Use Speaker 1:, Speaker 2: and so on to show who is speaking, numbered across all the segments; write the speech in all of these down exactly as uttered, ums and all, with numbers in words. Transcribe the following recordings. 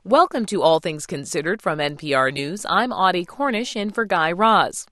Speaker 1: Welcome to All Things Considered from N P R News. I'm Audie Cornish in for Guy Raz.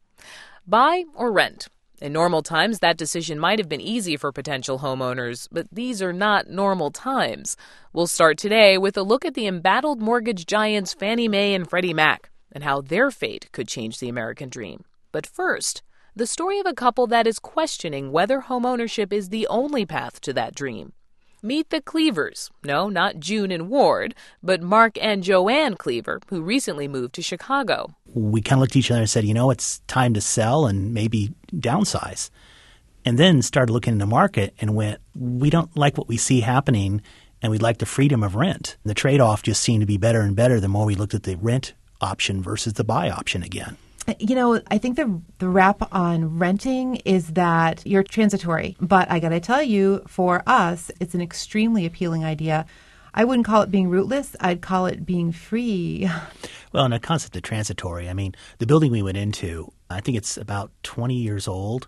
Speaker 1: Buy or rent? In normal times, that decision might have been easy for potential homeowners, but these are not normal times. We'll start today with a look at the embattled mortgage giants Fannie Mae and Freddie Mac and how their fate could change the American dream. But first, the story of a couple that is questioning whether homeownership is the only path to that dream. Meet the Cleavers. No, not June and Ward, but Mark and Joanne Cleaver, who recently moved to Chicago.
Speaker 2: We kind of looked at each other and said, you know, it's time to sell and maybe downsize. And then started looking in the market and went, we don't like what we see happening, and we'd like the freedom of rent. The trade-off just seemed to be better and better the more we looked at the rent option versus the buy option again.
Speaker 3: You know, I think the the wrap on renting is that you're transitory. But I got to tell you, for us, it's an extremely appealing idea. I wouldn't call it being rootless. I'd call it being free.
Speaker 2: Well, and the concept of transitory, I mean, the building we went into, I think it's about twenty years old.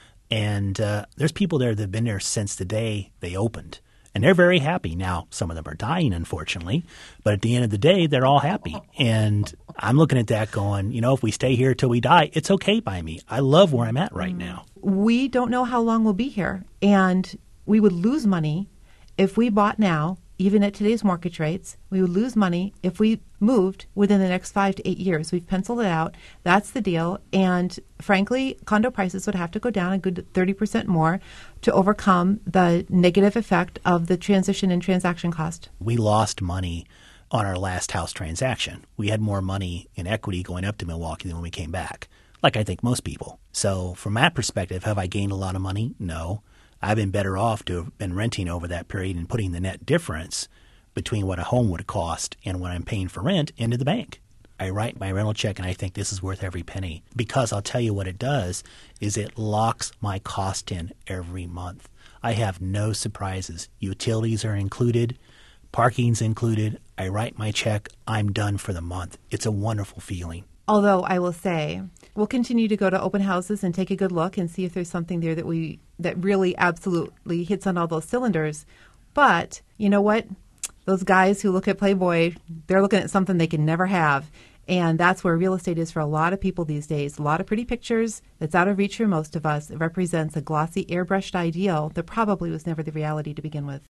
Speaker 2: And uh, there's people there that have been there since the day they opened. And they're very happy. Now, some of them are dying, unfortunately. But at the end of the day, they're all happy. And I'm looking at that going, you know, if we stay here till we die, it's okay by me. I love where I'm at right now.
Speaker 3: We don't know how long we'll be here. And we would lose money if we bought now, even at today's mortgage rates. We would lose money if we moved within the next five to eight years. We've penciled it out. That's the deal. And frankly, condo prices would have to go down a good thirty percent more to overcome the negative effect of the transition and transaction cost.
Speaker 2: We lost money on our last house transaction. We had more money in equity going up to Milwaukee than when we came back, like I think most people. So from that perspective, have I gained a lot of money? No. I've been better off to have been renting over that period and putting the net difference between what a home would cost and what I'm paying for rent into the bank. I write my rental check and I think this is worth every penny, because I'll tell you what it does is it locks my cost in every month. I have no surprises. Utilities are included. Parking's included. I write my check. I'm done for the month. It's a wonderful feeling.
Speaker 3: Although I will say, we'll continue to go to open houses and take a good look and see if there's something there that we that really absolutely hits on all those cylinders. But you know what? Those guys who look at Playboy, they're looking at something they can never have. And that's where real estate is for a lot of people these days. A lot of pretty pictures that's out of reach for most of us. It represents a glossy, airbrushed ideal that probably was never the reality to begin with.